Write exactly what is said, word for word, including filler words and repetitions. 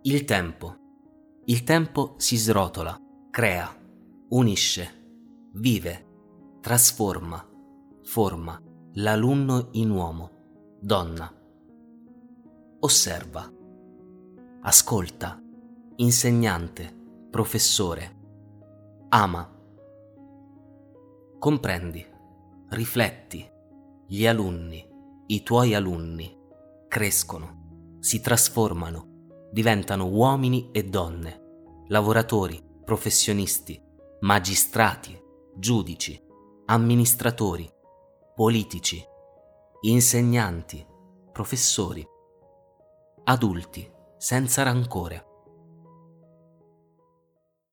Il tempo. Il tempo si srotola, crea, unisce, vive, trasforma, forma l'alunno in uomo, donna. Osserva, ascolta, insegnante, professore, ama. Comprendi, rifletti, gli alunni, i tuoi alunni, crescono, si trasformano, diventano uomini e donne, lavoratori, professionisti, magistrati, giudici, amministratori, politici, insegnanti, professori, adulti senza rancore.